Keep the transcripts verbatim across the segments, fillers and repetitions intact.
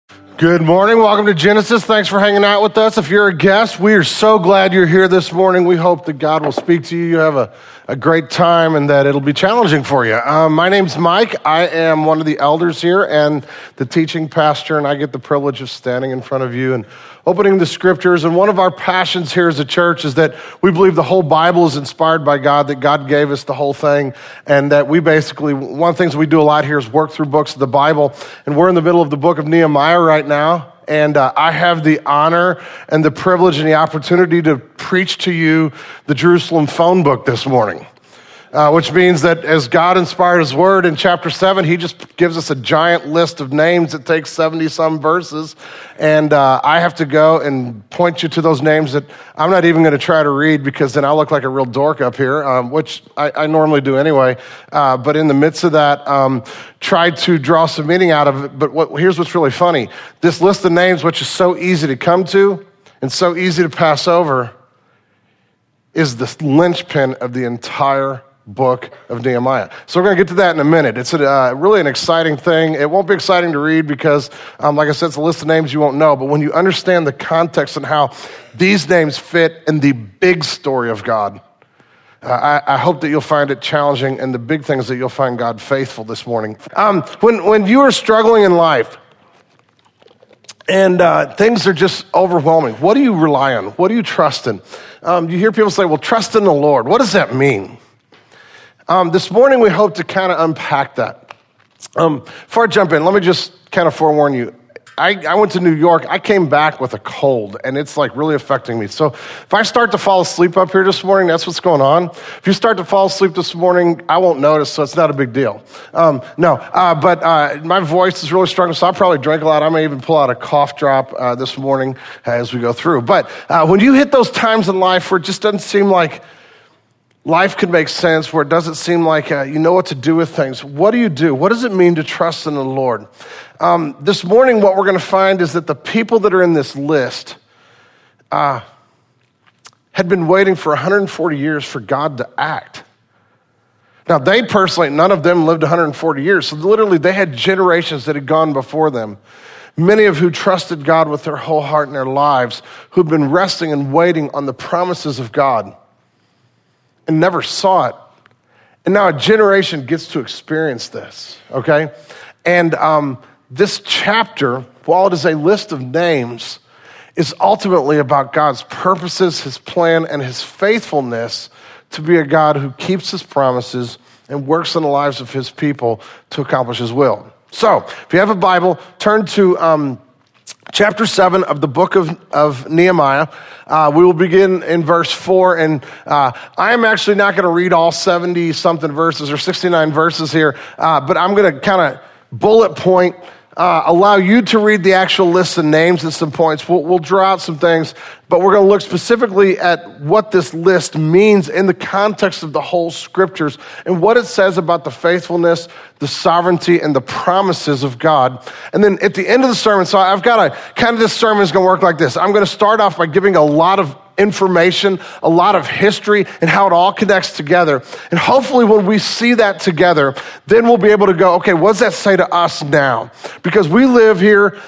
Good morning. Welcome to Genesis. Thanks for hanging out with us. If you're a guest, we are so glad you're here this morning. We hope that God will speak to you. You have a, a great time and that it'll be challenging for you. Um, my name's Mike. I am one of the elders here and the teaching pastor, and I get the privilege of standing in front of you and opening the scriptures. And one of our passions here as a church is that we believe the whole Bible is inspired by God, that God gave us the whole thing, and that we basically, one of the things we do a lot here is work through books of the Bible. And we're in the middle of the book of Nehemiah right now. And uh, I have the honor and the privilege and the opportunity to preach to you the Jerusalem phone book this morning. Uh, which means that as God inspired his word in chapter seven, he just gives us a giant list of names that takes seventy some verses. And uh, I have to go and point you to those names that I'm not even going to try to read, because then I'll look like a real dork up here, um, which I, I normally do anyway. Uh, but in the midst of that, um, try to draw some meaning out of it. But what, here's what's really funny. This list of names, which is so easy to come to and so easy to pass over, is the linchpin of the entire book of Nehemiah. So we're going to get to that in a minute. It's a, uh, really an exciting thing. It won't be exciting to read because, um, like I said, it's a list of names you won't know. But when you understand the context and how these names fit in the big story of God, uh, I, I hope that you'll find it challenging, and the big thing is that you'll find God faithful this morning. Um, when, when you are struggling in life and uh, things are just overwhelming, what do you rely on? What do you trust in? Um, you hear people say, well, trust in the Lord. What does that mean? Um, this morning, we hope to kind of unpack that. Um, before I jump in, let me just kind of forewarn you. I, I went to New York. I came back with a cold, and it's like really affecting me. So if I start to fall asleep up here this morning, that's what's going on. If you start to fall asleep this morning, I won't notice, so it's not a big deal. Um, no, uh, but uh, my voice is really struggling, so I'll probably drink a lot. I may even pull out a cough drop uh, this morning as we go through. But uh, when you hit those times in life where it just doesn't seem like life could make sense, where it doesn't seem like uh, you know what to do with things, what do you do? What does it mean to trust in the Lord? Um, this morning, what we're going to find is that the people that are in this list uh, had been waiting for one hundred forty years for God to act. Now, they personally, none of them lived one hundred forty years, so literally they had generations that had gone before them, many of who trusted God with their whole heart and their lives, who'd been resting and waiting on the promises of God and never saw it. And now a generation gets to experience this, okay? And um, this chapter, while it is a list of names, is ultimately about God's purposes, his plan, and his faithfulness to be a God who keeps his promises and works in the lives of his people to accomplish his will. So, if you have a Bible, turn to um, chapter seven of the book of, of Nehemiah. Uh, we will begin in verse four, and uh, I'm actually not going to read all seventy-something verses or sixty-nine verses here, uh, but I'm going to kind of bullet point, uh, allow you to read the actual list of names and some points. We'll, we'll draw out some things, but we're going to look specifically at what this list means in the context of the whole scriptures and what it says about the faithfulness, the sovereignty, and the promises of God. And then at the end of the sermon, so I've got a, kind of this sermon is going to work like this. I'm going to start off by giving a lot of information, a lot of history, and how it all connects together. And hopefully when we see that together, then we'll be able to go, okay, what does that say to us now? Because we live here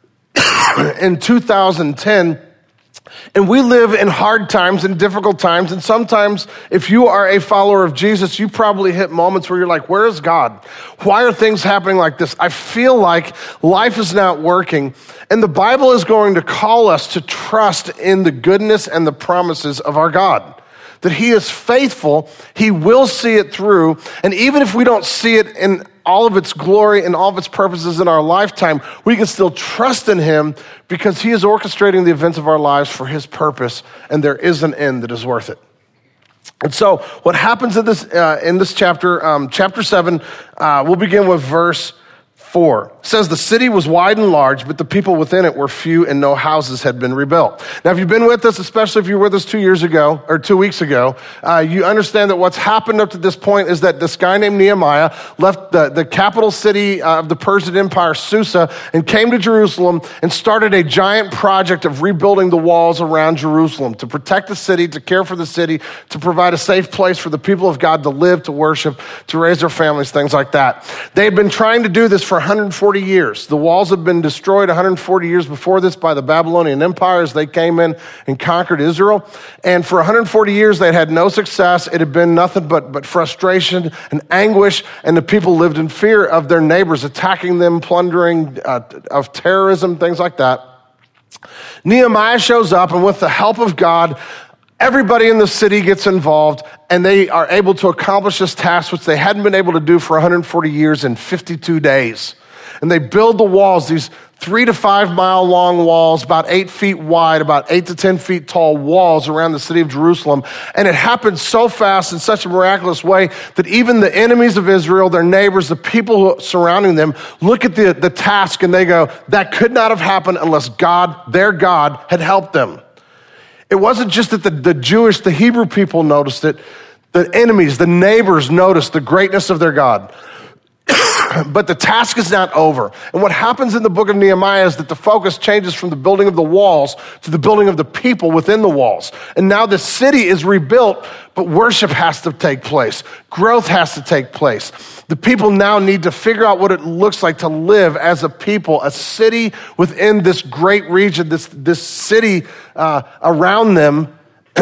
in two thousand ten, and we live in hard times and difficult times. And sometimes if you are a follower of Jesus, you probably hit moments where you're like, where is God? Why are things happening like this? I feel like life is not working. And the Bible is going to call us to trust in the goodness and the promises of our God. That he is faithful, he will see it through. And even if we don't see it in all of its glory and all of its purposes in our lifetime, we can still trust in him because he is orchestrating the events of our lives for his purpose, and there is an end that is worth it. And so what happens in this uh, in this chapter, um, chapter seven, uh, we'll begin with verse four. It says, the city was wide and large, but the people within it were few and no houses had been rebuilt. Now, if you've been with us, especially if you were with us two years ago or two weeks ago, uh, you understand that what's happened up to this point is that this guy named Nehemiah left the, the capital city uh, of the Persian Empire, Susa, and came to Jerusalem and started a giant project of rebuilding the walls around Jerusalem to protect the city, to care for the city, to provide a safe place for the people of God to live, to worship, to raise their families, things like that. They've been trying to do this for one hundred forty years. The walls had been destroyed one hundred forty years before this by the Babylonian Empire as they came in and conquered Israel. And for one hundred forty years, they'd had no success. It had been nothing but, but frustration and anguish, and the people lived in fear of their neighbors attacking them, plundering, uh, of terrorism, things like that. Nehemiah shows up, and with the help of God, everybody in the city gets involved, and they are able to accomplish this task, which they hadn't been able to do for one hundred forty years in fifty-two days. And they build the walls, these three to five mile long walls, about eight feet wide, about eight to ten feet tall walls around the city of Jerusalem. And it happened so fast in such a miraculous way that even the enemies of Israel, their neighbors, the people surrounding them, look at the, the task and they go, that could not have happened unless God, their God, had helped them. It wasn't just that the, the Jewish, the Hebrew people noticed it. The enemies, the neighbors noticed the greatness of their God. But the task is not over. And what happens in the book of Nehemiah is that the focus changes from the building of the walls to the building of the people within the walls. And now the city is rebuilt, but worship has to take place. Growth has to take place. The people now need to figure out what it looks like to live as a people, a city within this great region, this, this city uh, around them,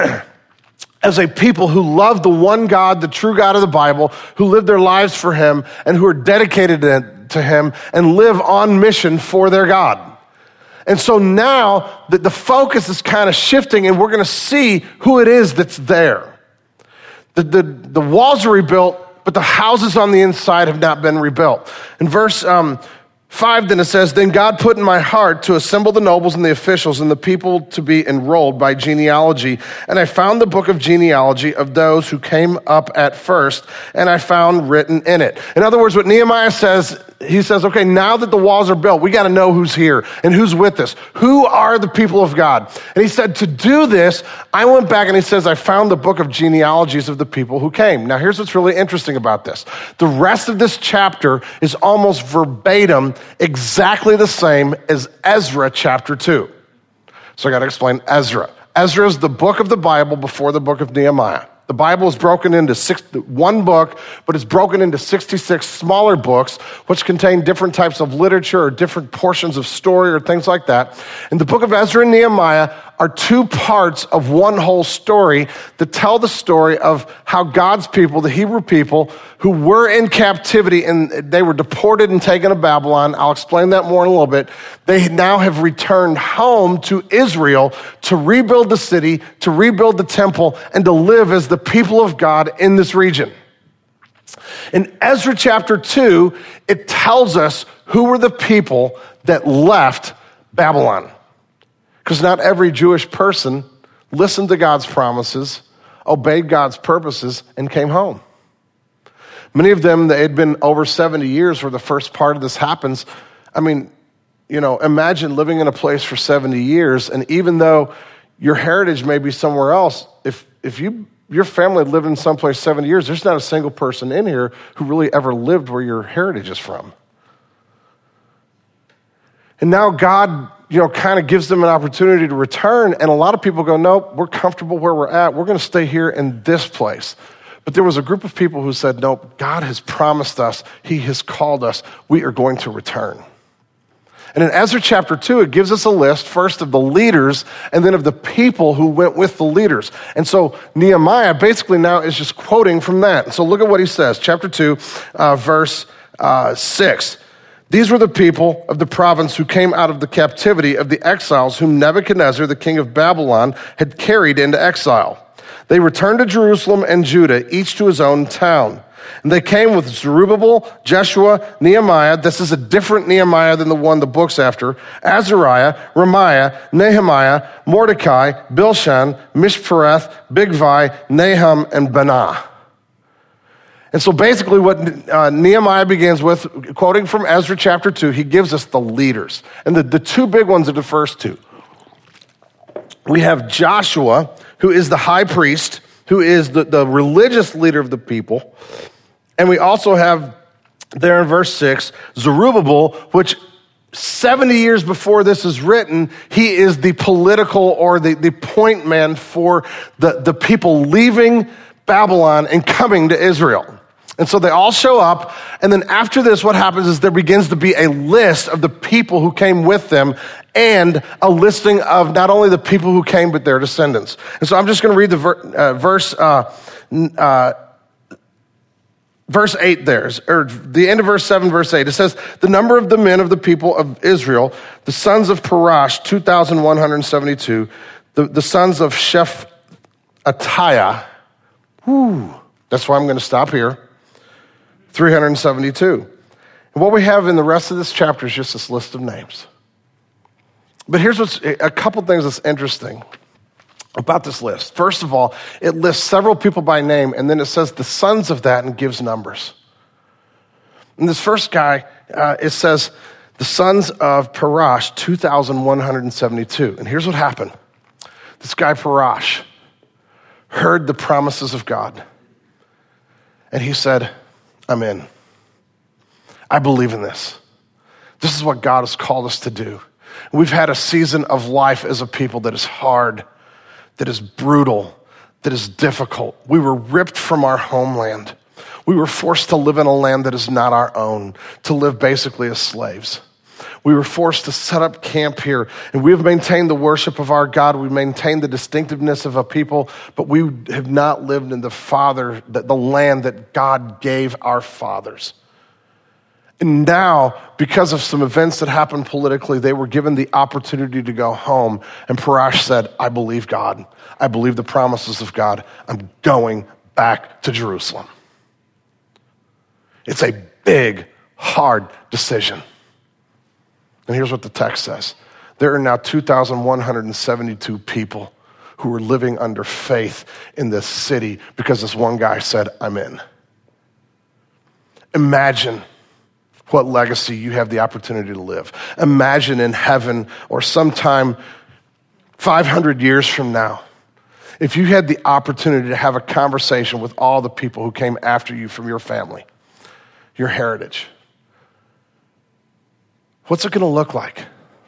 as a people who love the one God, the true God of the Bible, who live their lives for him and who are dedicated to him and live on mission for their God. And so now the, the focus is kind of shifting, and we're going to see who it is that's there. The, the, the walls are rebuilt, but the houses on the inside have not been rebuilt. In verse um, Five, then it says, then God put in my heart to assemble the nobles and the officials and the people to be enrolled by genealogy. And I found the book of genealogy of those who came up at first, and I found written in it. In other words, what Nehemiah says, he says, okay, now that the walls are built, we got to know who's here and who's with us. Who are the people of God? And he said, to do this, I went back and he says, I found the book of genealogies of the people who came. Now, here's what's really interesting about this. The rest of this chapter is almost verbatim exactly the same as Ezra chapter two. So I got to explain Ezra. Ezra is the book of the Bible before the book of Nehemiah. The Bible is broken into six, one book, but it's broken into sixty-six smaller books, which contain different types of literature or different portions of story or things like that. And the book of Ezra and Nehemiah are two parts of one whole story that tell the story of how God's people, the Hebrew people, who were in captivity and they were deported and taken to Babylon. I'll explain that more in a little bit. They now have returned home to Israel to rebuild the city, to rebuild the temple, and to live as the people of God in this region. In Ezra chapter two, it tells us who were the people that left Babylon. Because not every Jewish person listened to God's promises, obeyed God's purposes, and came home. Many of them, they had been over seventy years where the first part of this happens. I mean, you know, imagine living in a place for seventy years, and even though your heritage may be somewhere else, if if you your family lived in someplace seventy years, there's not a single person in here who really ever lived where your heritage is from. And now God, you know, kind of gives them an opportunity to return, and a lot of people go, nope, we're comfortable where we're at. We're going to stay here in this place. But there was a group of people who said, nope, God has promised us. He has called us. We are going to return. And in Ezra chapter two, it gives us a list, first of the leaders, and then of the people who went with the leaders. And so Nehemiah basically now is just quoting from that. And so look at what he says, chapter two, uh, verse uh, six. These were the people of the province who came out of the captivity of the exiles whom Nebuchadnezzar, the king of Babylon, had carried into exile. They returned to Jerusalem and Judah, each to his own town. And they came with Zerubbabel, Jeshua, Nehemiah. This is a different Nehemiah than the one the book's after. Azariah, Ramiah, Nehemiah, Mordecai, Bilshan, Mishpereth, Bigvai, Nahum, and Banah. And so basically what uh, Nehemiah begins with, quoting from Ezra chapter two, he gives us the leaders. And the, the two big ones are the first two. We have Joshua, who is the high priest, who is the, the religious leader of the people. And we also have there in verse six, Zerubbabel, which seventy years before this is written, he is the political or the, the point man for the, the people leaving Babylon and coming to Israel. And so they all show up, and then after this, what happens is there begins to be a list of the people who came with them and a listing of not only the people who came, but their descendants. And so I'm just going to read the ver- uh, verse, uh, uh, verse eight there, or the end of verse seven, verse eight. It says, the number of the men of the people of Israel, the sons of Parash, two thousand one hundred seventy-two, the, the sons of Shephatiah, whew, that's why I'm going to stop here. three hundred seventy-two. And what we have in the rest of this chapter is just this list of names. But here's what's a couple things that's interesting about this list. First of all, it lists several people by name, and then it says the sons of that and gives numbers. And this first guy, uh, it says the sons of Parash, two thousand one hundred seventy-two. And here's what happened. This guy Parash heard the promises of God, and he said, I'm in. I believe in this. This is what God has called us to do. We've had a season of life as a people that is hard, that is brutal, that is difficult. We were ripped from our homeland. We were forced to live in a land that is not our own, to live basically as slaves. We were forced to set up camp here, and we have maintained the worship of our God. We've maintained the distinctiveness of a people, but we have not lived in the father, the, the land that God gave our fathers. And now, because of some events that happened politically, they were given the opportunity to go home. And Parash said, I believe God. I believe the promises of God. I'm going back to Jerusalem. It's a big, hard decision. And here's what the text says. There are now two thousand one hundred seventy-two people who are living under faith in this city because this one guy said, I'm in. Imagine what legacy you have the opportunity to live. Imagine in heaven or sometime five hundred years from now, if you had the opportunity to have a conversation with all the people who came after you from your family, your heritage. What's it going to look like?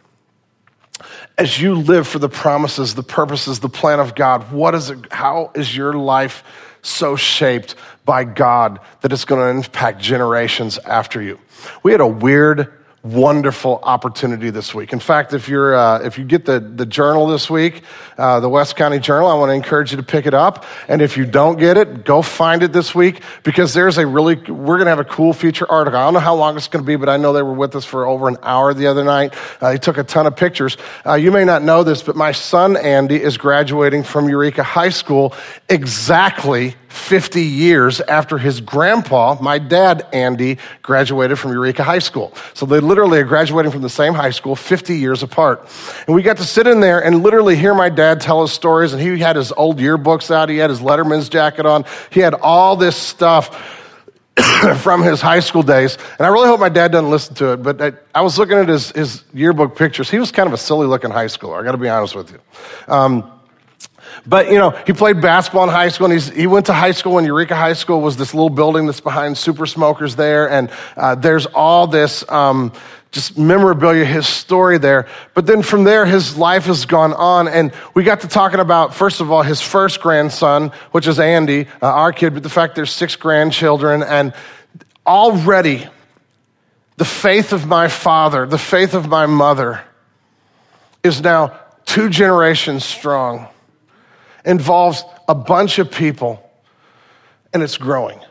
As you live for the promises, the purposes, the plan of God, what is it, how is your life so shaped by God that it's going to impact generations after you? We had a weird, wonderful opportunity this week. In fact, if you're uh, if you get the, the journal this week, uh, the West County Journal, I want to encourage you to pick it up. And if you don't get it, go find it this week, because there's a really, we're going to have a cool feature article. I don't know how long it's going to be, but I know they were with us for over an hour the other night. Uh, they took a ton of pictures. Uh, you may not know this, but my son, Andy, is graduating from Eureka High School exactly fifty years after his grandpa, my dad, Andy, graduated from Eureka High School. So they literally are graduating from the same high school fifty years apart. And we got to sit in there and literally hear my dad tell his stories, and he had his old yearbooks out, he had his Letterman's jacket on, he had all this stuff from his high school days. And I really hope my dad doesn't listen to it, but I, I was looking at his, his yearbook pictures. He was kind of a silly looking high schooler, I gotta be honest with you. Um, But, you know, he played basketball in high school, and he's, he went to high school, and Eureka High School was this little building that's behind Super Smokers there, and uh, there's all this um, just memorabilia, his story there. But then from there, his life has gone on, and we got to talking about, first of all, his first grandson, which is Andy, uh, our kid, but the fact there's six grandchildren, and already the faith of my father, the faith of my mother is now two generations strong. Involves a bunch of people, and it's growing.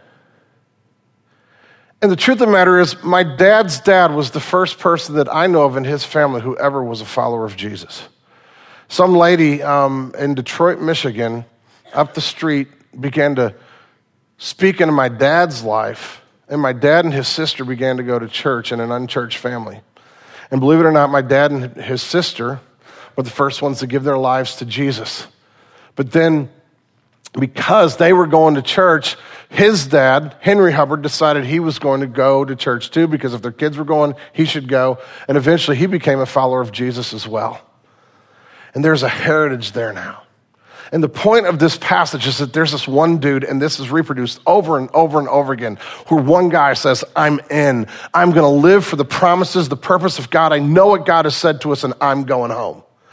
And the truth of the matter is, my dad's dad was the first person that I know of in his family who ever was a follower of Jesus. Some lady um, in Detroit, Michigan, up the street, began to speak into my dad's life, and my dad and his sister began to go to church in an unchurched family. And believe it or not, my dad and his sister were the first ones to give their lives to Jesus. But then, because they were going to church, his dad, Henry Hubbard, decided he was going to go to church too, because if their kids were going, he should go. And eventually he became a follower of Jesus as well. And there's a heritage there now. And the point of this passage is that there's this one dude, and this is reproduced over and over and over again, where one guy says, I'm in. I'm going to live for the promises, the purpose of God. I know what God has said to us, and I'm going home.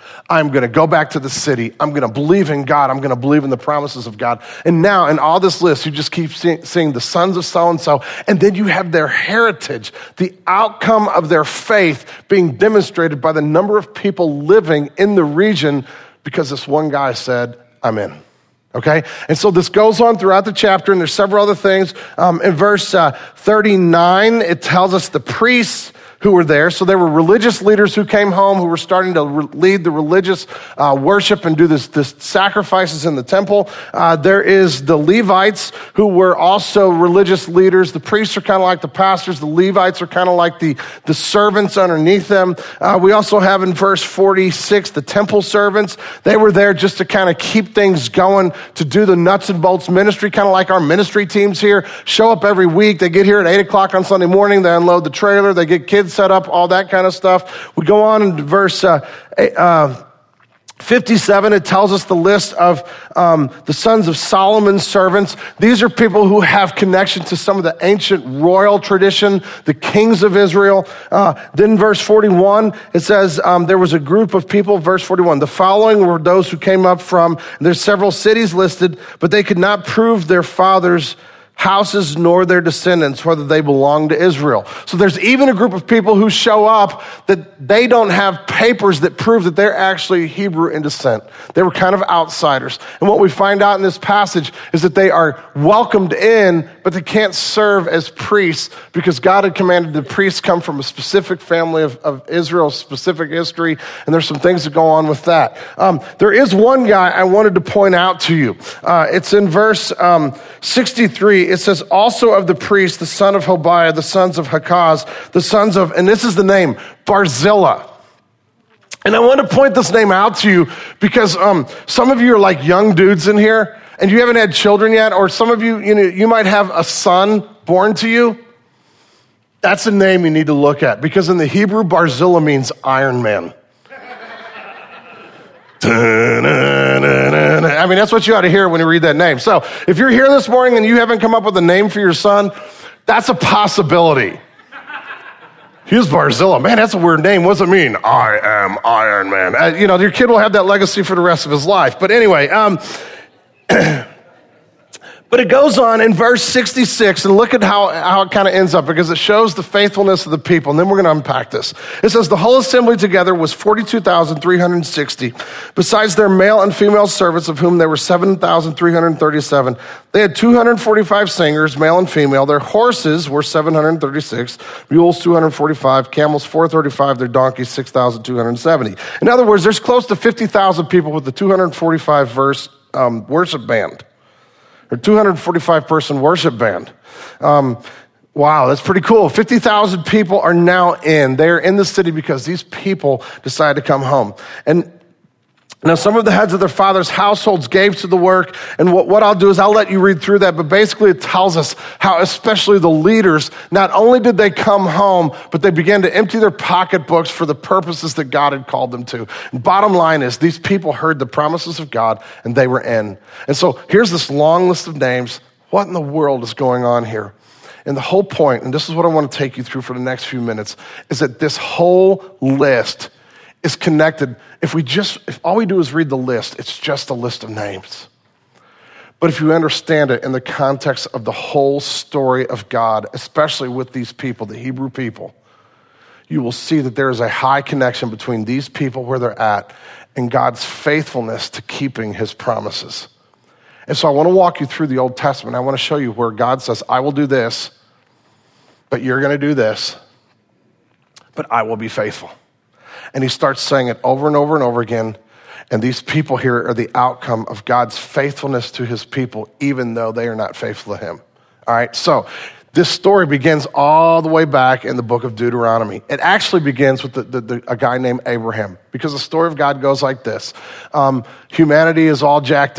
I'm going to go back to the city. I'm going to believe in God. I'm going to believe in the promises of God. And now in all this list, you just keep seeing, seeing the sons of so-and-so, and then you have their heritage, the outcome of their faith being demonstrated by the number of people living in the region because this one guy said, I'm in. Okay? And so this goes on throughout the chapter, and there's several other things. Um, in verse uh, thirty-nine, it tells us the priests who were there. So there were religious leaders who came home who were starting to re- lead the religious uh, worship and do this, this sacrifices in the temple. Uh, there is the Levites who were also religious leaders. The priests are kind of like the pastors. The Levites are kind of like the, the servants underneath them. Uh, we also have in verse forty-six, the temple servants. They were there just to kind of keep things going, to do the nuts and bolts ministry, kind of like our ministry teams here. Show up every week. They get here at eight o'clock on Sunday morning. They unload the trailer. They get kids set up, all that kind of stuff. We go on in verse uh, uh, fifty-seven. It tells us the list of um, the sons of Solomon's servants. These are people who have connection to some of the ancient royal tradition, the kings of Israel. Uh, then verse forty-one, it says um, there was a group of people, verse forty-one, the following were those who came up from, there's several cities listed, but they could not prove their fathers' houses nor their descendants, whether they belong to Israel. So there's even a group of people who show up that they don't have papers that prove that they're actually Hebrew in descent. They were kind of outsiders. And what we find out in this passage is that they are welcomed in, but they can't serve as priests because God had commanded the priests come from a specific family of, of Israel, specific history, and there's some things that go on with that. Um, there is one guy I wanted to point out to you. Uh, it's in verse um, sixty-three. It says, also of the priests, the son of Hobaiah, the sons of Hakaz, the sons of, and this is the name, Barzillai. And I want to point this name out to you because um, some of you are like young dudes in here and you haven't had children yet, or some of you, you know, you might have a son born to you. That's a name you need to look at because in the Hebrew, Barzillai means Iron Man. I mean, that's what you ought to hear when you read that name. So if you're here this morning and you haven't come up with a name for your son, that's a possibility. He's Barzillai. Man, that's a weird name. What does it mean? I am Iron Man. Uh, you know, your kid will have that legacy for the rest of his life. But anyway, um, but it goes on in verse sixty-six, and look at how, how it kind of ends up, because it shows the faithfulness of the people, and then we're going to unpack this. It says, the whole assembly together was forty-two thousand three hundred sixty, besides their male and female servants, of whom there were seven thousand three hundred thirty-seven. They had two hundred forty-five singers, male and female. Their horses were seven hundred thirty-six, mules two hundred forty-five, camels four hundred thirty-five, their donkeys six thousand two hundred seventy. In other words, there's close to fifty thousand people with the two hundred forty-five verse um, worship band. Or two hundred forty-five person worship band. Um, wow, that's pretty cool. fifty thousand people are now in. They're in the city because these people decided to come home. And now some of the heads of their fathers' households gave to the work. And what, what I'll do is I'll let you read through that. But basically it tells us how especially the leaders, not only did they come home, but they began to empty their pocketbooks for the purposes that God had called them to. And bottom line is these people heard the promises of God and they were in. And so here's this long list of names. What in the world is going on here? And the whole point, and this is what I want to take you through for the next few minutes, is that this whole list is connected. If we just, if all we do is read the list, it's just a list of names. But if you understand it in the context of the whole story of God, especially with these people, the Hebrew people, you will see that there is a high connection between these people where they're at and God's faithfulness to keeping his promises. And so I want to walk you through the Old Testament. I want to show you where God says, I will do this, but you're going to do this, but I will be faithful. And he starts saying it over and over and over again. And these people here are the outcome of God's faithfulness to his people, even though they are not faithful to him. All right, so this story begins all the way back in the book of Deuteronomy. It actually begins with the, the, the, a guy named Abraham, because the story of God goes like this. Um, humanity is all jacked up.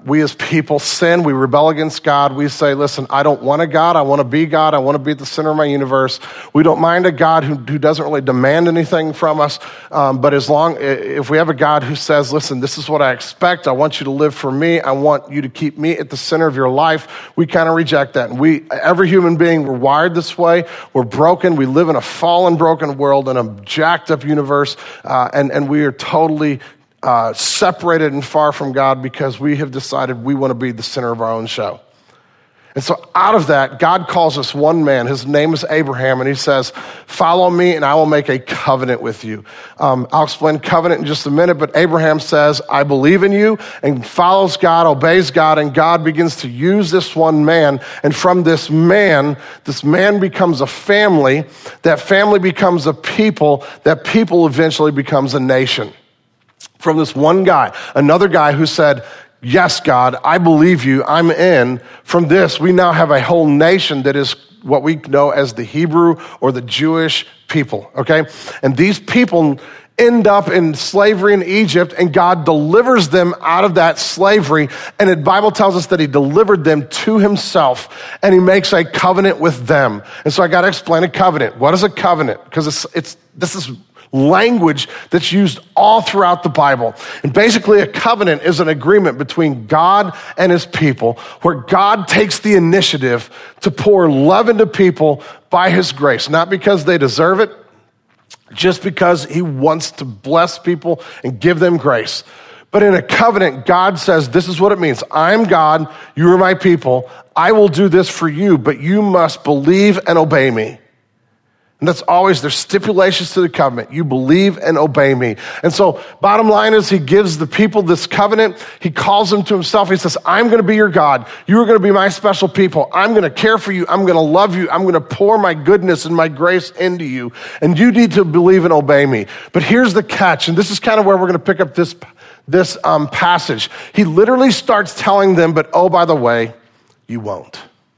we as people sin, we rebel against God. We say, listen, I don't want a God. I want to be God. I want to be at the center of my universe. We don't mind a God who, who doesn't really demand anything from us. Um, but as long, if we have a God who says, listen, this is what I expect. I want you to live for me. I want you to keep me at the center of your life. We kind of reject that. And we, every human being, we're wired this way. We're broken. We live in a fallen, broken world in a jacked up universe. Uh, and, and we are totally Uh, separated and far from God because we have decided we want to be the center of our own show. And so out of that, God calls us one man. His name is Abraham, and he says, follow me and I will make a covenant with you. Um, I'll explain covenant in just a minute, but Abraham says, I believe in you, and follows God, obeys God, and God begins to use this one man. And from this man, this man becomes a family. That family becomes a people. That people eventually becomes a nation. From this one guy, another guy who said, yes, God, I believe you, I'm in. From this, we now have a whole nation that is what we know as the Hebrew or the Jewish people, okay? And these people end up in slavery in Egypt, and God delivers them out of that slavery. And the Bible tells us that he delivered them to himself, and he makes a covenant with them. And so I got to explain a covenant. What is a covenant? Because it's, it's this is language that's used all throughout the Bible. And basically a covenant is an agreement between God and his people where God takes the initiative to pour love into people by his grace, not because they deserve it, just because he wants to bless people and give them grace. But in a covenant, God says, this is what it means. I'm God, you are my people. I will do this for you, but you must believe and obey me. And that's always, there's stipulations to the covenant. You believe and obey me. And so bottom line is he gives the people this covenant. He calls them to himself. He says, I'm going to be your God. You are going to be my special people. I'm going to care for you. I'm going to love you. I'm going to pour my goodness and my grace into you. And you need to believe and obey me. But here's the catch. And this is kind of where we're going to pick up this, this um, passage. He literally starts telling them, but oh, by the way, you won't.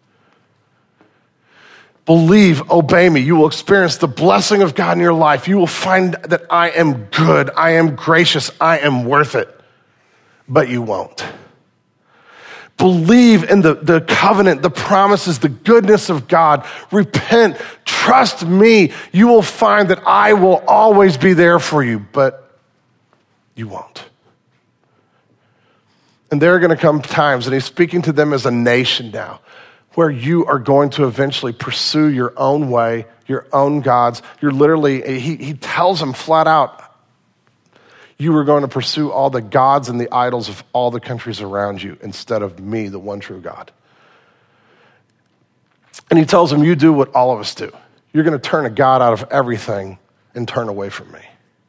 Believe, obey me. You will experience the blessing of God in your life. You will find that I am good. I am gracious. I am worth it. But you won't. Believe in the, the covenant, the promises, the goodness of God. Repent. Trust me. You will find that I will always be there for you. But you won't. And there are going to come times, and he's speaking to them as a nation now, where you are going to eventually pursue your own way, your own gods. You're literally, he, he tells them flat out, you are going to pursue all the gods and the idols of all the countries around you instead of me, the one true God. And he tells them, you do what all of us do. You're going to turn a God out of everything and turn away from me.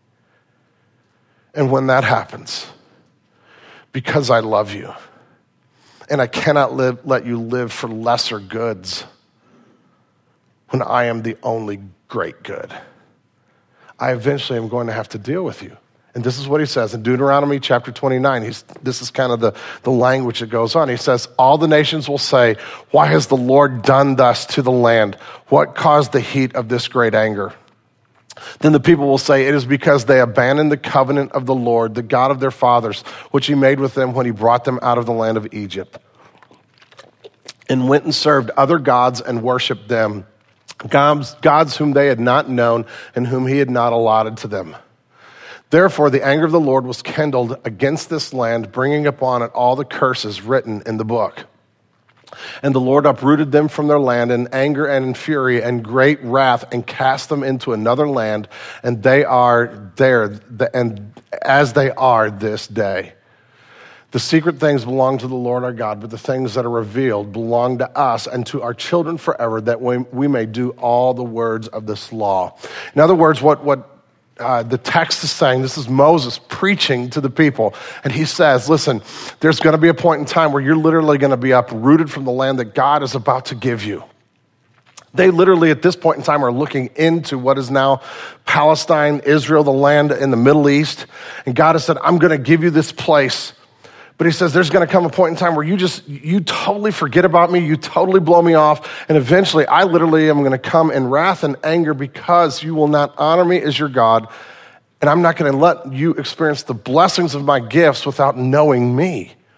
And when that happens, because I love you, and I cannot live, let you live for lesser goods when I am the only great good, I eventually am going to have to deal with you. And this is what he says in Deuteronomy chapter twenty-nine. He's, this is kind of the, the language that goes on. He says, all the nations will say, why has the Lord done thus to the land? What caused the heat of this great anger? Then the people will say, it is because they abandoned the covenant of the Lord, the God of their fathers, which he made with them when he brought them out of the land of Egypt, and went and served other gods and worshiped them, gods, gods whom they had not known and whom he had not allotted to them. Therefore, the anger of the Lord was kindled against this land, bringing upon it all the curses written in the book. And the Lord uprooted them from their land in anger and in fury and great wrath and cast them into another land, and they are there, and as they are this day. The secret things belong to the Lord our God, but the things that are revealed belong to us and to our children forever, that we, we may do all the words of this law. In other words, what, what Uh, the text is saying, this is Moses preaching to the people. And he says, listen, there's going to be a point in time where you're literally going to be uprooted from the land that God is about to give you. They literally at this point in time are looking into what is now Palestine, Israel, the land in the Middle East. And God has said, I'm going to give you this place. But he says there's going to come a point in time where you just, you totally forget about me, you totally blow me off, and eventually I literally am going to come in wrath and anger because you will not honor me as your God, and I'm not going to let you experience the blessings of my gifts without knowing me.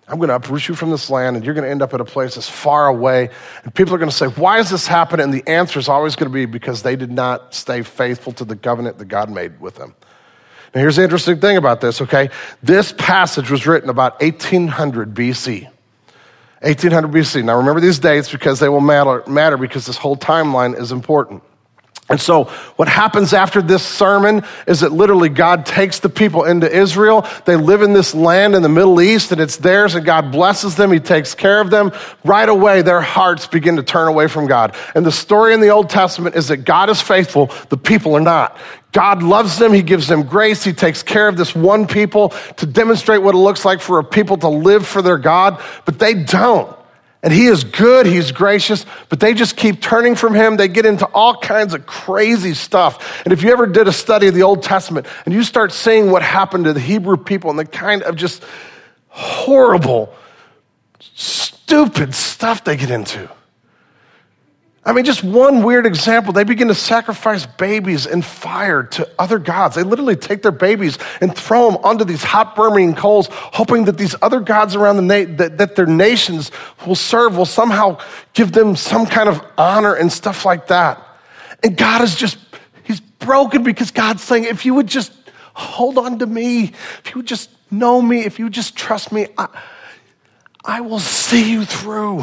I'm going to uproot you from this land, and you're going to end up at a place that's far away. And people are going to say, why is this happening? And the answer is always going to be because they did not stay faithful to the covenant that God made with them. Now, here's the interesting thing about this, okay? This passage was written about eighteen hundred B C. eighteen hundred B C. Now, remember these dates because they will matter, matter because this whole timeline is important. And so what happens after this sermon is that literally God takes the people into Israel. They live in this land in the Middle East, and it's theirs, and God blesses them. He takes care of them. Right away, their hearts begin to turn away from God. And the story in the Old Testament is that God is faithful. The people are not. God loves them. He gives them grace. He takes care of this one people to demonstrate what it looks like for a people to live for their God, but they don't. And he is good, he's gracious, but they just keep turning from him. They get into all kinds of crazy stuff. And if you ever did a study of the Old Testament and you start seeing what happened to the Hebrew people and the kind of just horrible, stupid stuff they get into. I mean, just one weird example, they begin to sacrifice babies in fire to other gods. They literally take their babies and throw them onto these hot burning coals, hoping that these other gods around the na- that, that their nations will serve will somehow give them some kind of honor and stuff like that. And God is just, he's broken because God's saying, if you would just hold on to me, if you would just know me, if you would just trust me, I, I will see you through.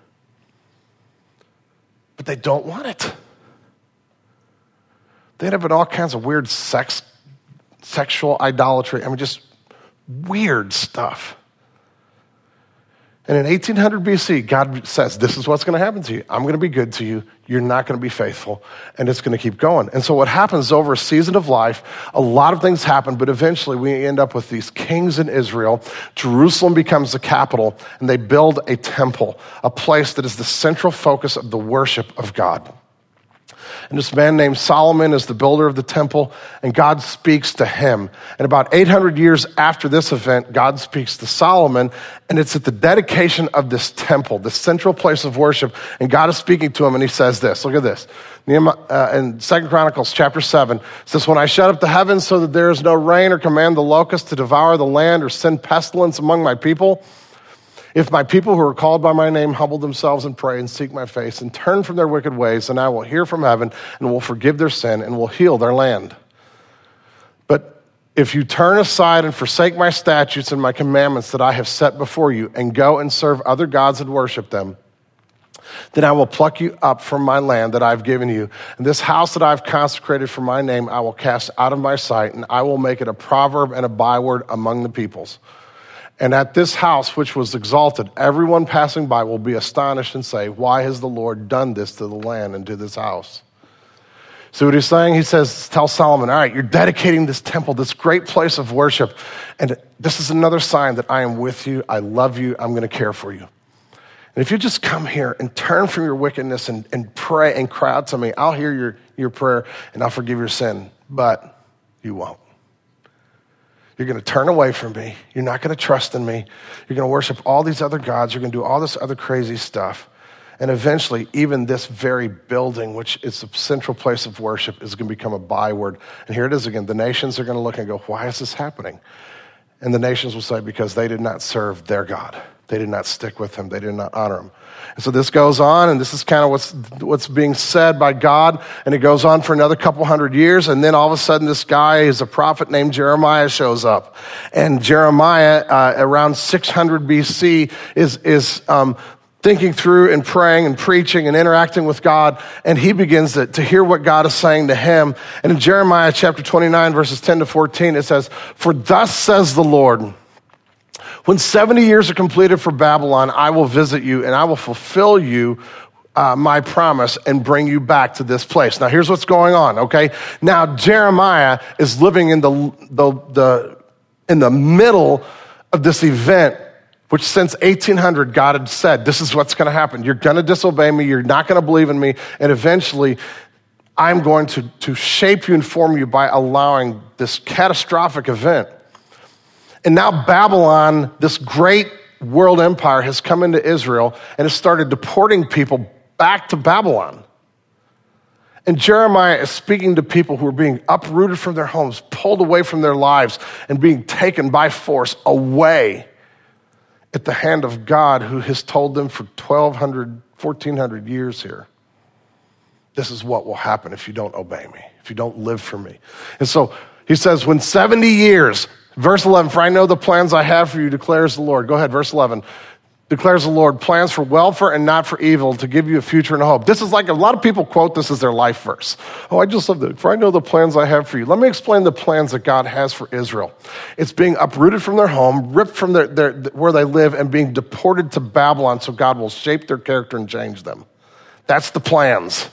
But they don't want it. They end up in all kinds of weird sex, sexual idolatry. I mean, just weird stuff. And in eighteen hundred B C, God says, this is what's going to happen to you. I'm going to be good to you. You're not going to be faithful. And it's going to keep going. And so what happens over a season of life, a lot of things happen, but eventually we end up with these kings in Israel. Jerusalem becomes the capital, and they build a temple, a place that is the central focus of the worship of God. And this man named Solomon is the builder of the temple, and God speaks to him. And about eight hundred years after this event, God speaks to Solomon, and it's at the dedication of this temple, the central place of worship, and God is speaking to him, and he says this. Look at this. Uh, in Second Chronicles chapter seven, it says, when I shut up the heavens so that there is no rain or command the locusts to devour the land or send pestilence among my people, if my people who are called by my name humble themselves and pray and seek my face and turn from their wicked ways, then I will hear from heaven and will forgive their sin and will heal their land. But if you turn aside and forsake my statutes and my commandments that I have set before you and go and serve other gods and worship them, then I will pluck you up from my land that I've given you. And this house that I've consecrated for my name, I will cast out of my sight, and I will make it a proverb and a byword among the peoples. And at this house, which was exalted, everyone passing by will be astonished and say, why has the Lord done this to the land and to this house? So what he's saying, he says, tell Solomon, all right, you're dedicating this temple, this great place of worship. And this is another sign that I am with you. I love you. I'm going to care for you. And if you just come here and turn from your wickedness and, and pray and cry out to me, I'll hear your, your prayer and I'll forgive your sin. But you won't. You're going to turn away from me. You're not going to trust in me. You're going to worship all these other gods. You're going to do all this other crazy stuff. And eventually, even this very building, which is the central place of worship, is going to become a byword. And here it is again. The nations are going to look and go, why is this happening? And the nations will say, because they did not serve their God. They did not stick with him. They did not honor him. And so this goes on, and this is kind of what's what's being said by God, and it goes on for another couple hundred years, and then all of a sudden this guy is a prophet named Jeremiah shows up. And Jeremiah, uh, around six hundred B C, is, is um, thinking through and praying and preaching and interacting with God, and he begins to, to hear what God is saying to him. And in Jeremiah chapter twenty-nine, verses ten to fourteen, it says, for thus says the Lord, when seventy years are completed for Babylon, I will visit you and I will fulfill you uh, my promise and bring you back to this place. Now, here's what's going on, okay? Now, Jeremiah is living in the, the, the, in the middle of this event, which since eighteen hundred, God had said, this is what's going to happen. You're going to disobey me. You're not going to believe in me. And eventually, I'm going to, to shape you and form you by allowing this catastrophic event. And now Babylon, this great world empire, has come into Israel and has started deporting people back to Babylon. And Jeremiah is speaking to people who are being uprooted from their homes, pulled away from their lives, and being taken by force away. at the hand of God who has told them for twelve hundred, fourteen hundred years here, this is what will happen if you don't obey me, if you don't live for me. And so he says, when seventy years, verse eleven, for I know the plans I have for you, declares the Lord. Go ahead, verse eleven. Declares the Lord, plans for welfare and not for evil, to give you a future and a hope. This is like, a lot of people quote this as their life verse. Oh, I just love that. For I know the plans I have for you. Let me explain the plans that God has for Israel. It's being uprooted from their home, ripped from their, their where they live, and being deported to Babylon so God will shape their character and change them. That's the plans.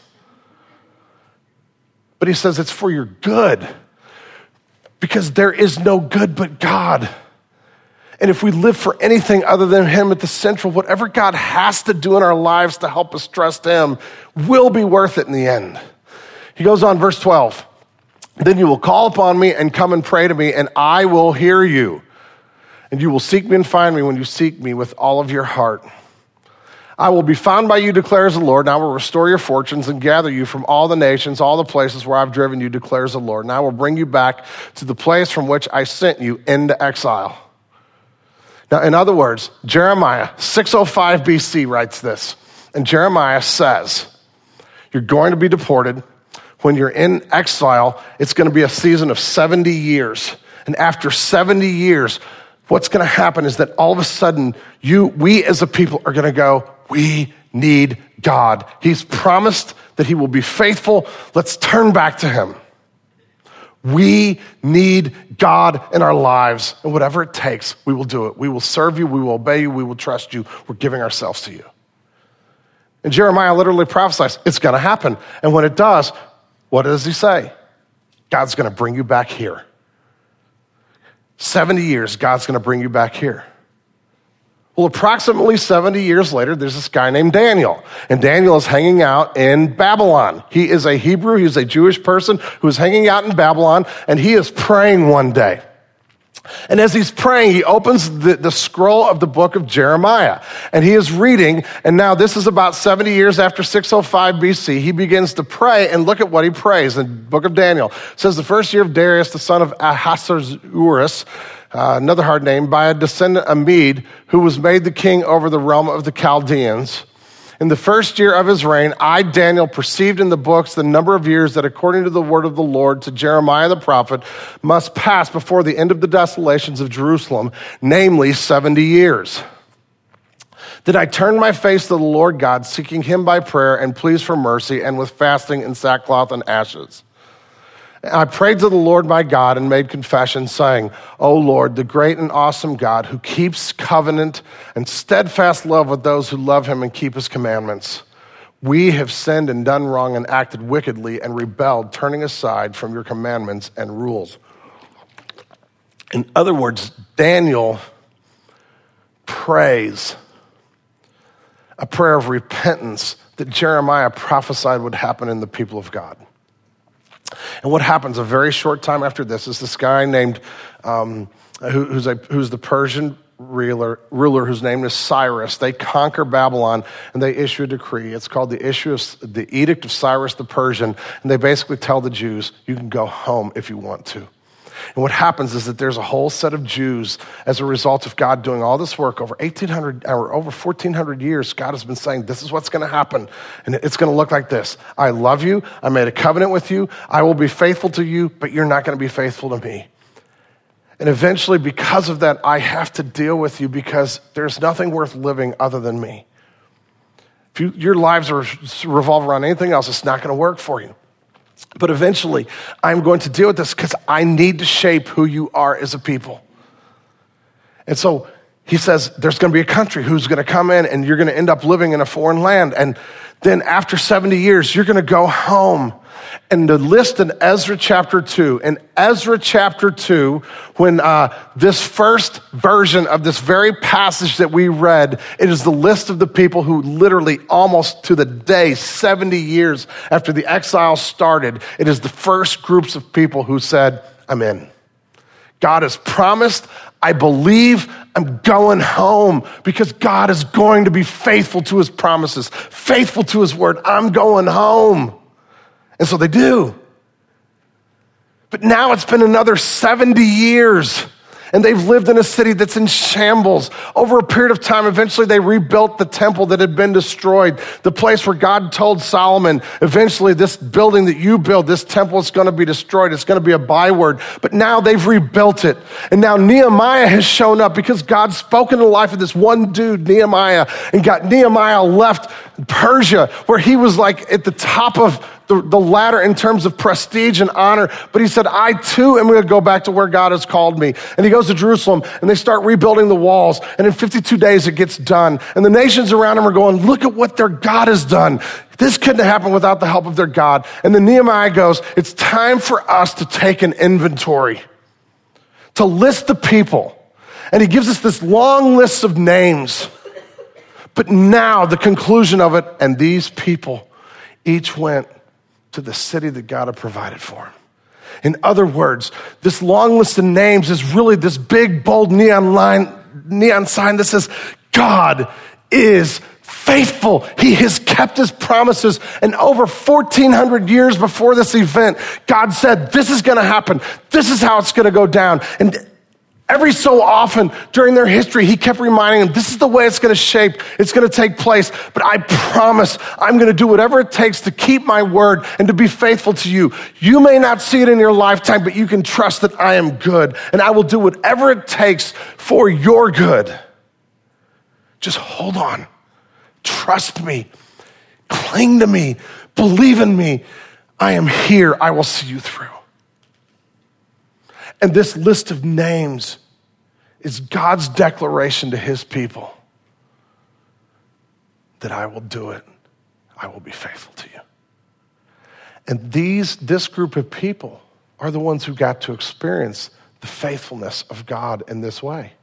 But he says it's for your good, because there is no good but God. And if we live for anything other than him at the central, whatever God has to do in our lives to help us trust him will be worth it in the end. He goes on, verse twelve. Then you will call upon me and come and pray to me, and I will hear you. And you will seek me and find me when you seek me with all of your heart. I will be found by you, declares the Lord, and I will restore your fortunes and gather you from all the nations, all the places where I've driven you, declares the Lord. And I will bring you back to the place from which I sent you into exile. Now, in other words, Jeremiah six oh five B C writes this. And Jeremiah says, you're going to be deported. When you're in exile, it's going to be a season of seventy years. And after seventy years, what's going to happen is that all of a sudden, you, we as a people are going to go, we need God. He's promised that he will be faithful. Let's turn back to him. We need God in our lives, and whatever it takes, we will do it. We will serve you, we will obey you, we will trust you. We're giving ourselves to you. And Jeremiah literally prophesies, it's going to happen. And when it does, what does he say? God's going to bring you back here. seventy years, God's going to bring you back here. Well, approximately seventy years later, there's this guy named Daniel. And Daniel is hanging out in Babylon. He is a Hebrew. He's a Jewish person who is hanging out in Babylon, and he is praying one day. And as he's praying, he opens the, the scroll of the book of Jeremiah. And he is reading, and now this is about seventy years after six oh five B C. He begins to pray, and look at what he prays in the book of Daniel. It says, the first year of Darius, the son of Ahasuerus, Uh, another hard name, by a descendant Amid, who was made the king over the realm of the Chaldeans. In the first year of his reign, I, Daniel, perceived in the books the number of years that according to the word of the Lord to Jeremiah the prophet must pass before the end of the desolations of Jerusalem, namely seventy years. Then I turned my face to the Lord God, seeking him by prayer and pleas for mercy and with fasting and sackcloth and ashes. I prayed to the Lord my God and made confession, saying, O Lord, the great and awesome God who keeps covenant and steadfast love with those who love him and keep his commandments. We have sinned and done wrong and acted wickedly and rebelled, turning aside from your commandments and rules. In other words, Daniel prays a prayer of repentance that Jeremiah prophesied would happen in the people of God. And what happens a very short time after this is this guy named, um, who, who's, a, who's the Persian ruler, ruler whose name is Cyrus. They conquer Babylon and they issue a decree. It's called the issue of the Edict of Cyrus the Persian. And they basically tell the Jews, you can go home if you want to. And what happens is that there's a whole set of Jews as a result of God doing all this work over eighteen hundred or over fourteen hundred years. God has been saying, this is what's going to happen. And it's going to look like this. I love you. I made a covenant with you. I will be faithful to you, but you're not going to be faithful to me. And eventually, because of that, I have to deal with you because there's nothing worth living other than me. If you, your lives are revolve around anything else, it's not going to work for you. But eventually, I'm going to deal with this because I need to shape who you are as a people. And so he says, there's going to be a country who's going to come in and you're going to end up living in a foreign land. And then after seventy years, you're going to go home. And the list in Ezra chapter two, in Ezra chapter two, when uh, this first version of this very passage that we read, it is the list of the people who literally almost to the day, seventy years after the exile started, it is the first groups of people who said, I'm in. God has promised, I believe, I'm going home because God is going to be faithful to his promises, faithful to his word. I'm going home. And so they do. But now it's been another seventy years. And they've lived in a city that's in shambles. Over a period of time, eventually they rebuilt the temple that had been destroyed. The place where God told Solomon, eventually this building that you build, this temple is going to be destroyed. It's going to be a byword. But now they've rebuilt it. And now Nehemiah has shown up because God's spoken to the life of this one dude, Nehemiah, and got Nehemiah left Persia, where he was like at the top of The, the ladder in terms of prestige and honor. But he said, I too am going to go back to where God has called me. And he goes to Jerusalem and they start rebuilding the walls. And in fifty-two days it gets done. And the nations around him are going, look at what their God has done. This couldn't have happened without the help of their God. And then Nehemiah goes, it's time for us to take an inventory, to list the people. And he gives us this long list of names. But now the conclusion of it, and these people each went to the city that God had provided for him. In other words, this long list of names is really this big, bold neon line, neon sign that says, God is faithful. He has kept his promises. And over fourteen hundred years before this event, God said, this is going to happen. This is how it's going to go down. And every so often during their history, he kept reminding them, this is the way it's going to shape, it's going to take place, but I promise I'm going to do whatever it takes to keep my word and to be faithful to you. You may not see it in your lifetime, but you can trust that I am good, and I will do whatever it takes for your good. Just hold on. Trust me. Cling to me. Believe in me. I am here. I will see you through. And this list of names is God's declaration to his people that I will do it. I will be faithful to you. And these, this group of people are the ones who got to experience the faithfulness of God in this way.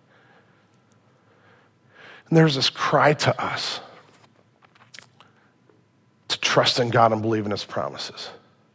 And there's this cry to us to trust in God and believe in his promises.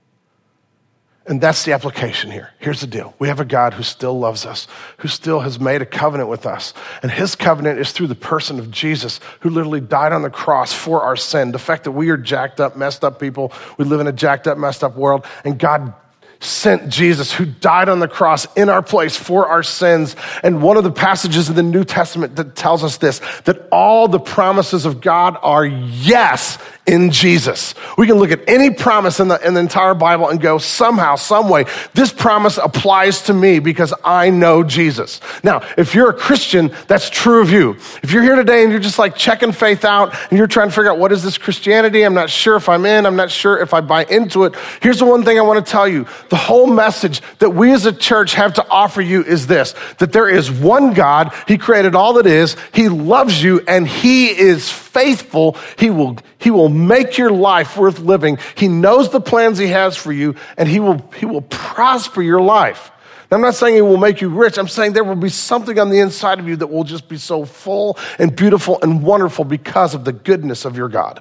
And that's the application here. Here's the deal. We have a God who still loves us, who still has made a covenant with us. And his covenant is through the person of Jesus, who literally died on the cross for our sin. The fact that we are jacked up, messed up people. We live in a jacked up, messed up world. And God sent Jesus, who died on the cross in our place for our sins. And one of the passages in the New Testament that tells us this, that all the promises of God are yes in Jesus. We can look at any promise in the, in the entire Bible and go, somehow, some way, this promise applies to me because I know Jesus. Now, if you're a Christian, that's true of you. If you're here today and you're just like checking faith out and you're trying to figure out, what is this Christianity? I'm not sure if I'm in. I'm not sure if I buy into it. Here's the one thing I want to tell you. The whole message that we as a church have to offer you is this, that there is one God. He created all that is. He loves you and he is faithful. He will, he will make your life worth living. He knows the plans he has for you, and he will, he will prosper your life. Now, I'm not saying he will make you rich. I'm saying there will be something on the inside of you that will just be so full and beautiful and wonderful because of the goodness of your God.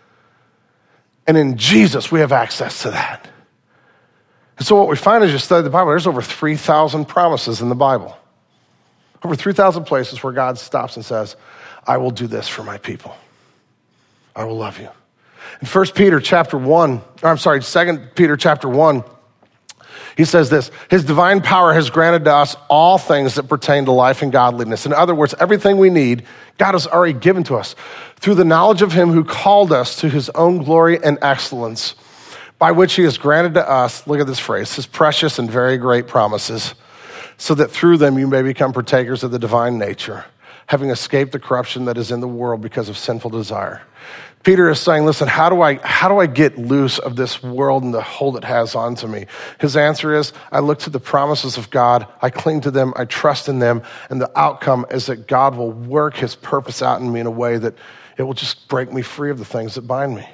And in Jesus, we have access to that. And so what we find as you study the Bible, there's over three thousand promises in the Bible. Over three thousand places where God stops and says, I will do this for my people. I will love you. In First Peter chapter one, or I'm sorry, Second Peter chapter one, he says this, his divine power has granted to us all things that pertain to life and godliness. In other words, everything we need, God has already given to us through the knowledge of him who called us to his own glory and excellence, by which he has granted to us, look at this phrase, his precious and very great promises, so that through them you may become partakers of the divine nature, having escaped the corruption that is in the world because of sinful desire. Peter is saying, listen, how do I how do I get loose of this world and the hold it has onto me? His answer is, I look to the promises of God, I cling to them, I trust in them, and the outcome is that God will work his purpose out in me in a way that it will just break me free of the things that bind me.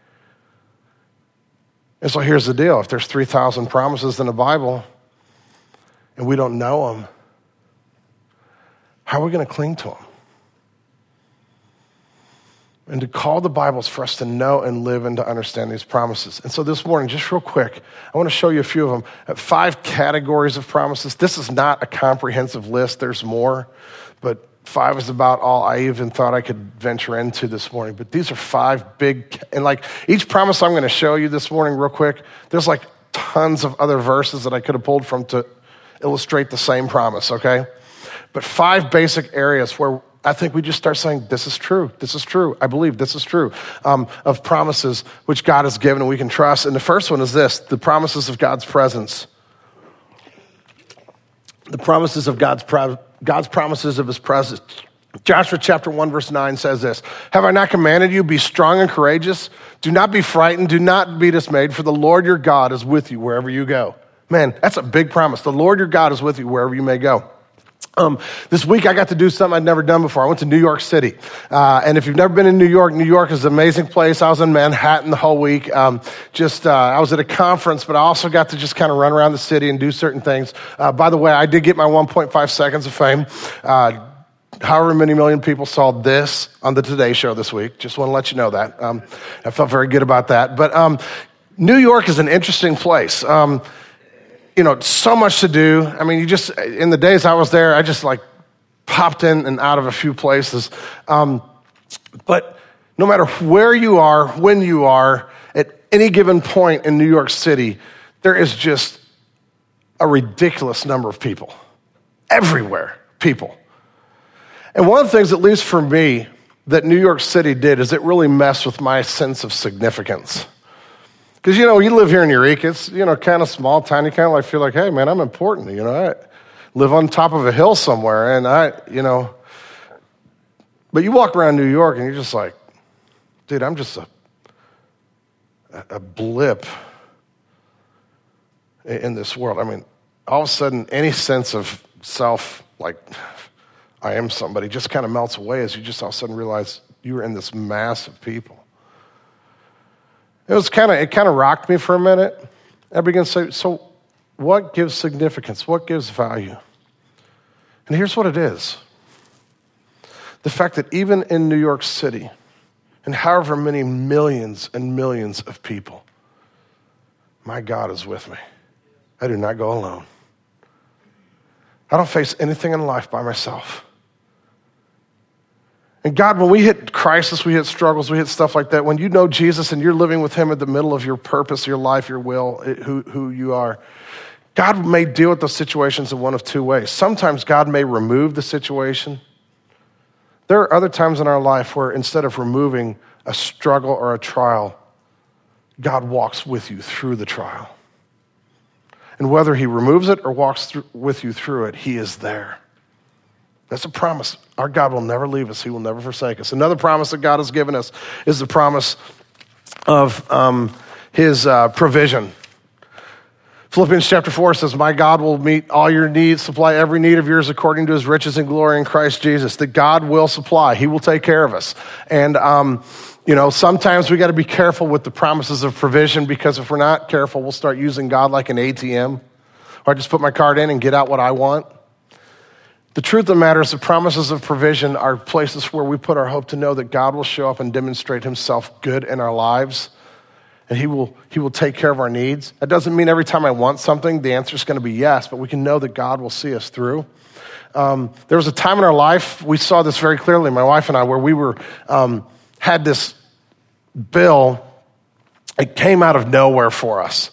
And so here's the deal. If there's three thousand promises in the Bible and we don't know them, how are we going to cling to them? And to call the Bible is for us to know and live and to understand these promises. And so this morning, just real quick, I want to show you a few of them. Five categories of promises. This is not a comprehensive list. There's more. But five is about all I even thought I could venture into this morning. But these are five big, and like each promise I'm going to show you this morning real quick, there's like tons of other verses that I could have pulled from to illustrate the same promise, okay? But five basic areas where I think we just start saying, this is true, this is true, I believe this is true, um, of promises which God has given and we can trust. And the first one is this, the promises of God's presence. The promises of God's, pro- God's promises of his presence. Joshua chapter one verse nine says this, have I not commanded you, be strong and courageous? Do not be frightened, do not be dismayed, for the Lord your God is with you wherever you go. Man, that's a big promise. The Lord your God is with you wherever you may go. Um, this week I got to do something I'd never done before. I went to New York City. Uh, and if you've never been in New York, New York is an amazing place. I was in Manhattan the whole week. Um, just, uh, I was at a conference, but I also got to just kind of run around the city and do certain things. Uh, by the way, I did get my one point five seconds of fame. Uh, however many million people saw this on the Today Show this week. Just want to let you know that. Um, I felt very good about that. But, um, New York is an interesting place. Um, You know, so much to do. I mean, you just, in the days I was there, I just like popped in and out of a few places. Um, but no matter where you are, when you are, at any given point in New York City, there is just a ridiculous number of people. Everywhere, people. And one of the things, at least for me, that New York City did is it really messed with my sense of significance. Because, you know, you live here in Eureka, it's, you know, kind of small, tiny, kind of like feel like, hey, man, I'm important, you know. I live on top of a hill somewhere, and I, you know. But you walk around New York, and you're just like, dude, I'm just a, a blip in this world. I mean, all of a sudden, any sense of self, like, I am somebody, just kind of melts away as you just all of a sudden realize you're in this mass of people. It was kind of, it kind of rocked me for a minute. I began to say, so what gives significance? What gives value? And here's what it is. The fact that even in New York City, and however many millions and millions of people, my God is with me. I do not go alone. I don't face anything in life by myself. And God, when we hit crisis, we hit struggles, we hit stuff like that, when you know Jesus and you're living with him at the middle of your purpose, your life, your will, who, who you are, God may deal with those situations in one of two ways. Sometimes God may remove the situation. There are other times in our life where instead of removing a struggle or a trial, God walks with you through the trial. And whether he removes it or walks through, with you through it, he is there. That's a promise. Our God will never leave us. He will never forsake us. Another promise that God has given us is the promise of um, his uh, provision. Philippians chapter four says, my God will meet all your needs, supply every need of yours according to his riches and glory in Christ Jesus. That God will supply. He will take care of us. And, um, you know, sometimes we got to be careful with the promises of provision, because if we're not careful, we'll start using God like an A T M. Or I just put my card in and get out what I want. The truth of the matter is the promises of provision are places where we put our hope to know that God will show up and demonstrate himself good in our lives, and he will, he will take care of our needs. That doesn't mean every time I want something, the answer is going to be yes, but we can know that God will see us through. Um, there was a time in our life, we saw this very clearly, my wife and I, where we were um, had this bill. It came out of nowhere for us.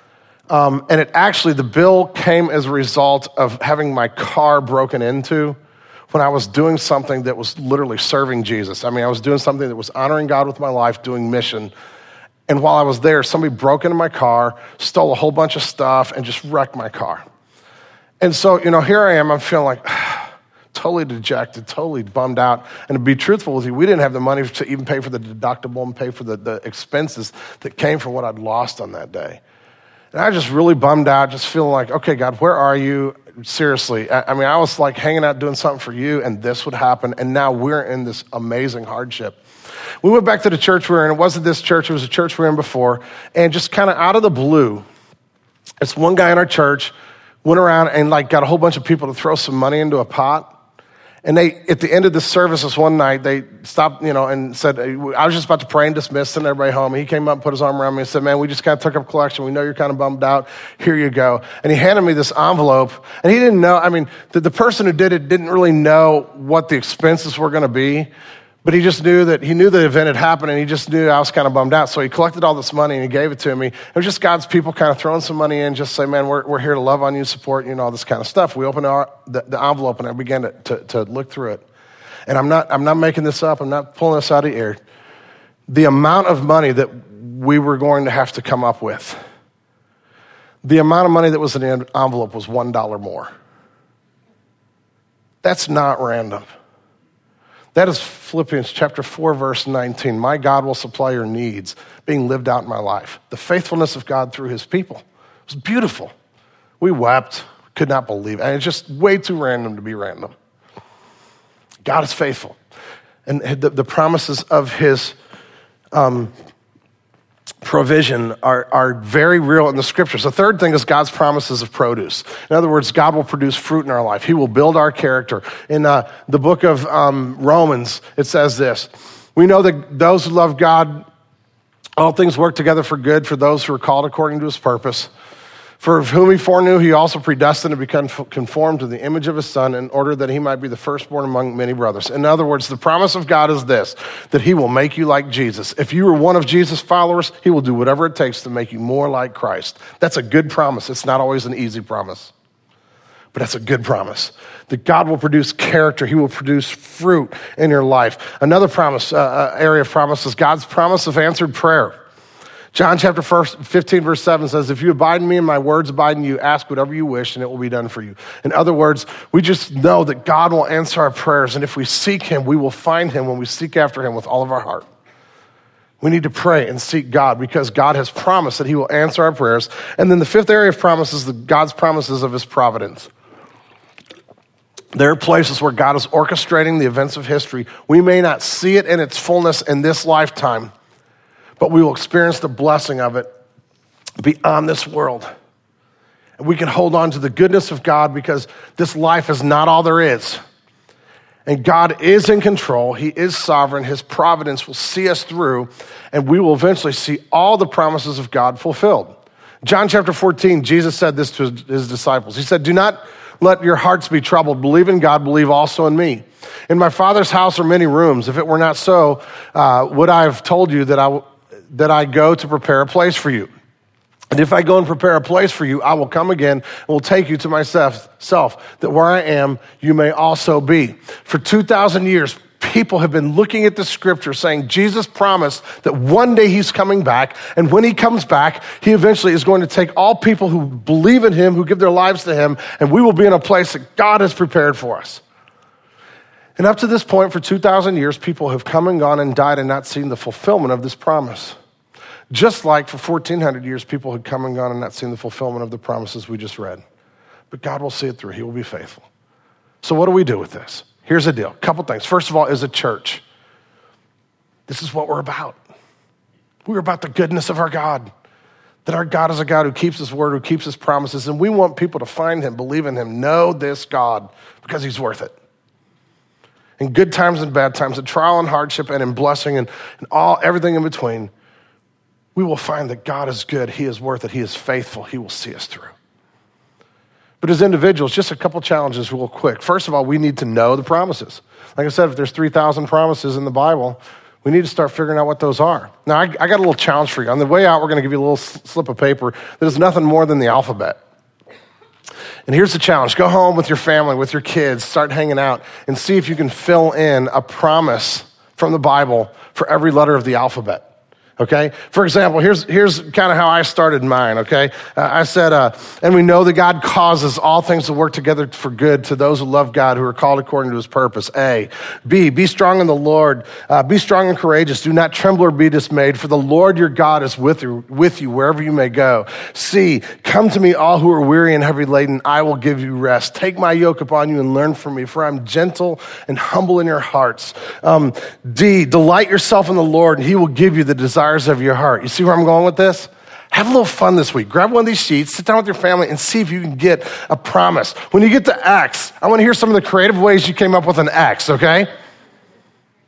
Um, and it actually, the bill came as a result of having my car broken into when I was doing something that was literally serving Jesus. I mean, I was doing something that was honoring God with my life, doing mission. And while I was there, somebody broke into my car, stole a whole bunch of stuff, and just wrecked my car. And so, you know, here I am, I'm feeling like totally dejected, totally bummed out. And to be truthful with you, we didn't have the money to even pay for the deductible and pay for the, the expenses that came from what I'd lost on that day. And I was just really bummed out, just feeling like, okay, God, where are you? Seriously. I, I mean, I was like hanging out doing something for you, and this would happen, and now we're in this amazing hardship. We went back to the church we were in. It wasn't this church. It was a church we were in before. And just kind of out of the blue, this one guy in our church went around and like got a whole bunch of people to throw some money into a pot. And they, at the end of the services one night, they stopped, you know, and said, I was just about to pray and dismiss, send everybody home. And he came up and put his arm around me and said, man, we just kind of took up collection. We know you're kind of bummed out. Here you go. And he handed me this envelope. And he didn't know, I mean, the, the person who did it didn't really know what the expenses were going to be. But he just knew that he knew the event had happened, and he just knew I was kind of bummed out. So he collected all this money and he gave it to me. It was just God's people kind of throwing some money in, just say, man, we're, we're here to love on you, support you, and all this kind of stuff. We opened our, the, the envelope and I began to, to, to look through it. And I'm not, I'm not making this up. I'm not pulling this out of the air. The amount of money that we were going to have to come up with, the amount of money that was in the envelope was one dollar more. That's not random. That is Philippians chapter four, verse nineteen. My God will supply your needs being lived out in my life. The faithfulness of God through his people. It was beautiful. We wept, could not believe it. And it's just way too random to be random. God is faithful. And the, the promises of his um, provision are, are very real in the scriptures. The third thing is God's promises of produce. In other words, God will produce fruit in our life. He will build our character. In uh, the book of um, Romans, it says this: we know that those who love God, all things work together for good for those who are called according to his purpose. For whom he foreknew, he also predestined to become conformed to the image of his son in order that he might be the firstborn among many brothers. In other words, the promise of God is this, that he will make you like Jesus. If you are one of Jesus' followers, he will do whatever it takes to make you more like Christ. That's a good promise. It's not always an easy promise, but that's a good promise. That God will produce character. He will produce fruit in your life. Another promise, uh, area of promise is God's promise of answered prayer. John chapter fifteen, verse seven says, if you abide in me and my words abide in you, ask whatever you wish and it will be done for you. In other words, we just know that God will answer our prayers. And if we seek him, we will find him when we seek after him with all of our heart. We need to pray and seek God because God has promised that he will answer our prayers. And then the fifth area of promise is the God's promises of his providence. There are places where God is orchestrating the events of history. We may not see it in its fullness in this lifetime, but we will experience the blessing of it beyond this world. And we can hold on to the goodness of God because this life is not all there is. And God is in control. He is sovereign. His providence will see us through, and we will eventually see all the promises of God fulfilled. John chapter fourteen, Jesus said this to his disciples. He said, do not let your hearts be troubled. Believe in God, believe also in me. In my Father's house are many rooms. If it were not so, uh, would I have told you that I w- that I go to prepare a place for you? And if I go and prepare a place for you, I will come again and will take you to myself, self, that where I am, you may also be. For two thousand years, people have been looking at the scripture saying Jesus promised that one day he's coming back, and when he comes back, he eventually is going to take all people who believe in him, who give their lives to him, and we will be in a place that God has prepared for us. And up to this point, for two thousand years, people have come and gone and died and not seen the fulfillment of this promise. Just like for fourteen hundred years, people had come and gone and not seen the fulfillment of the promises we just read. But God will see it through. He will be faithful. So what do we do with this? Here's the deal. A couple things. First of all, as a church, this is what we're about. We're about the goodness of our God. That our God is a God who keeps his word, who keeps his promises, and we want people to find him, believe in him, know this God because he's worth it. In good times and bad times, in trial and hardship and in blessing and, and all everything in between, we will find that God is good. He is worth it. He is faithful. He will see us through. But as individuals, just a couple challenges real quick. First of all, we need to know the promises. Like I said, if there's three thousand promises in the Bible, we need to start figuring out what those are. Now, I, I got a little challenge for you. On the way out, we're going to give you a little slip of paper that is nothing more than the alphabet. And here's the challenge. Go home with your family, with your kids, start hanging out, and see if you can fill in a promise from the Bible for every letter of the alphabet. Okay? For example, here's here's kind of how I started mine, okay? Uh, I said, uh, and we know that God causes all things to work together for good to those who love God, who are called according to his purpose. A. B. Be strong in the Lord. Uh, be strong and courageous. Do not tremble or be dismayed, for the Lord your God is with you, with you wherever you may go. C. Come to me, all who are weary and heavy laden. I will give you rest. Take my yoke upon you and learn from me, for I'm gentle and humble in your hearts. Um, D. Delight yourself in the Lord, and he will give you the desire of your heart. You see where I'm going with this? Have a little fun this week. Grab one of these sheets, sit down with your family, and see if you can get a promise. When you get to X, I want to hear some of the creative ways you came up with an X, okay?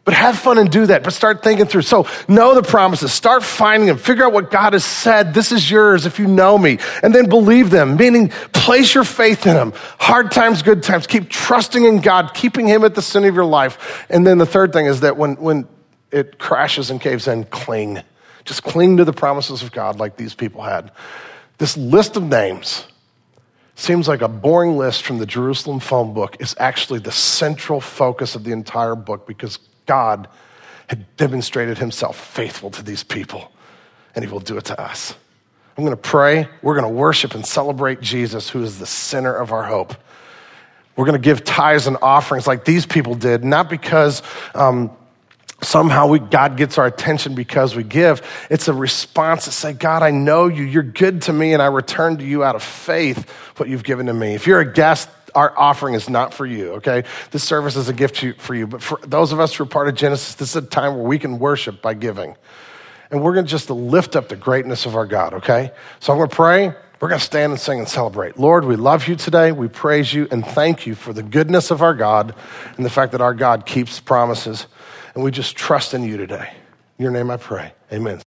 But have fun and do that, but start thinking through. So know the promises, start finding them, figure out what God has said. This is yours if you know me. And then believe them, meaning place your faith in him. Hard times, good times, keep trusting in God, keeping him at the center of your life. And then the third thing is that when, when it crashes and caves in, cling. Just cling to the promises of God like these people had. This list of names seems like a boring list from the Jerusalem phone book is actually the central focus of the entire book because God had demonstrated himself faithful to these people, and he will do it to us. I'm going to pray. We're going to worship and celebrate Jesus, who is the center of our hope. We're going to give tithes and offerings like these people did, not because um, somehow we, God gets our attention because we give. It's a response to say, God, I know you. You're good to me, and I return to you out of faith what you've given to me. If you're a guest, our offering is not for you, okay? This service is a gift to you, for you. But for those of us who are part of Genesis, this is a time where we can worship by giving. And we're going to just lift up the greatness of our God, okay? So I'm going to pray. We're going to stand and sing and celebrate. Lord, we love you today. We praise you and thank you for the goodness of our God and the fact that our God keeps promises. And we just trust in you today. In your name I pray. Amen.